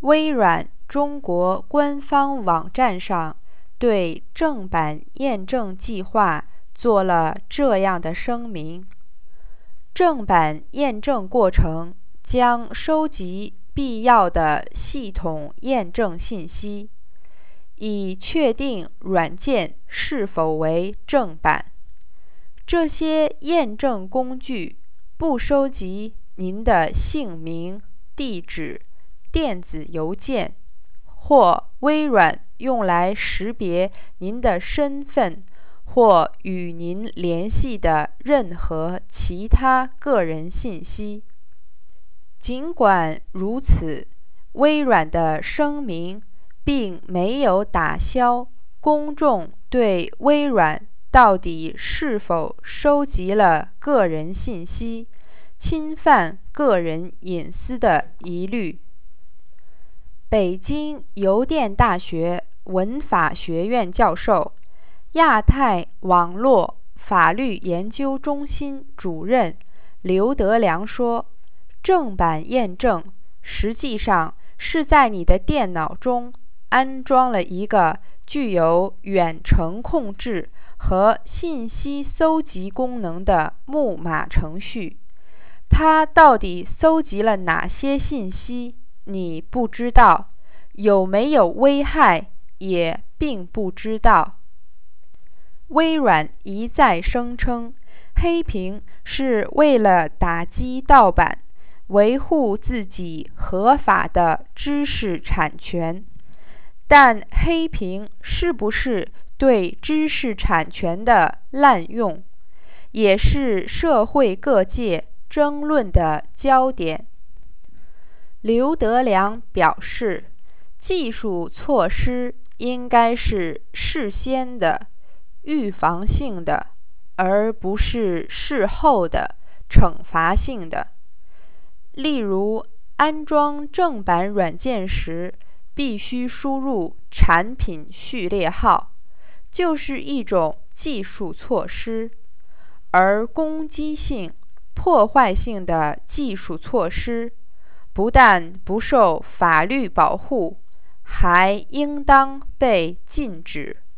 微软中国官方网站上对正版验证计划做了这样的声明：正版验证过程将收集必要的系统验证信息，以确定软件是否为正版。这些验证工具不收集您的姓名、地址、电子邮件，或微软用来识别您的身份或与您联系的任何其他个人信息。尽管如此，微软的声明并没有打消公众对微软到底是否收集了个人信息、侵犯个人隐私的疑虑。北京邮电大学文法学院教授、亚太网络法律研究中心主任刘德良说，正版验证实际上是在你的电脑中安装了一个具有远程控制和信息搜集功能的木马程序。它到底搜集了哪些信息，你不知道，有没有危害也并不知道。微软一再声称，黑屏是为了打击盗版，维护自己合法的知识产权。但黑屏是不是对知识产权的滥用，也是社会各界争论的焦点。刘德良表示，技术措施应该是事先的、预防性的，而不是事后的、惩罚性的。例如，安装正版软件时必须输入产品序列号，就是一种技术措施。而攻击性、破坏性的技术措施不但不受法律保护，还应当被禁止。